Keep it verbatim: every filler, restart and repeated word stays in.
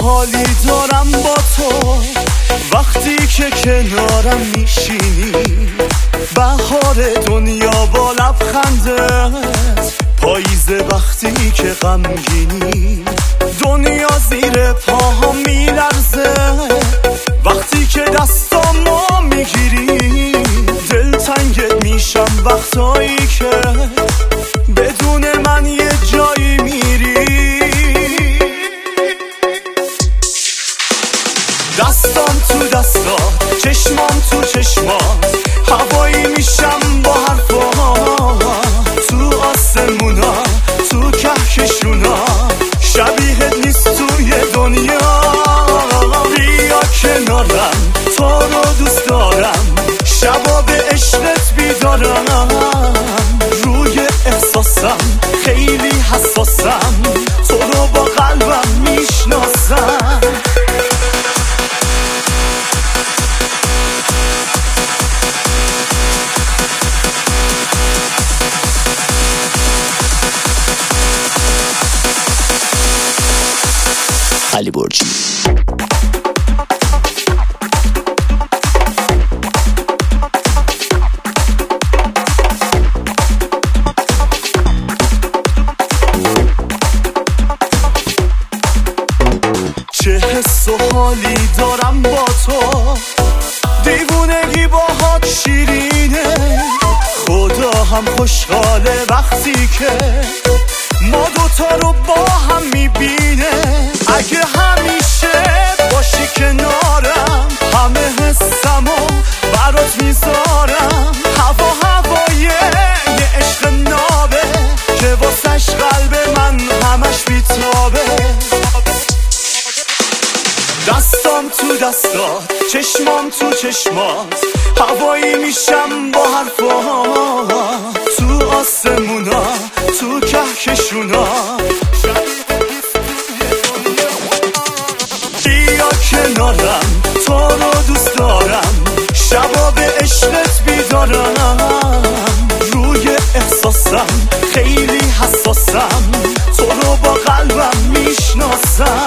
حالی دارم با تو وقتی که کنارم میشینی، بهار دنیا با لبخندت، پاییز وقتی که غمگینی، دنیا زیر پاها میلرزه وقتی که دستامو میگیری، دلتنگت میشم وقتایی که بدون من یه جایی میری. دستام تو دستات، چشمام تو چشمات، هوایی میشم با حرفات، تو آسمونا، تو کهکشونا، شبیهت نیست توی دنیا. بیا کنارم، تو رو دوست دارم، شبا به عشقت بیدارم، روی احساسم خیلی حساسم، تو رو با قلبم میشناسم. علی برجی. چه حس و حالی دارم با تو، دیوونگی باهات شیرینه، خدا هم خوشحاله وقتی که ما دوتا رو با هم میبینه. اگه همیشه باشی کنارم، همه حسمو برات میذارم، هوا هوای یه عشق نابه که واسش قلب من همش بیتابه. دستام تو دستات، چشمام تو چشمات، هوایی میشم با حرفات، تو آسمونا، تو کهکشونا، بیا کنارم، تو رو دوست دارم، شبا به عشقت بیدارم، روی احساسم خیلی حساسم، تو رو با قلبم میشناسم.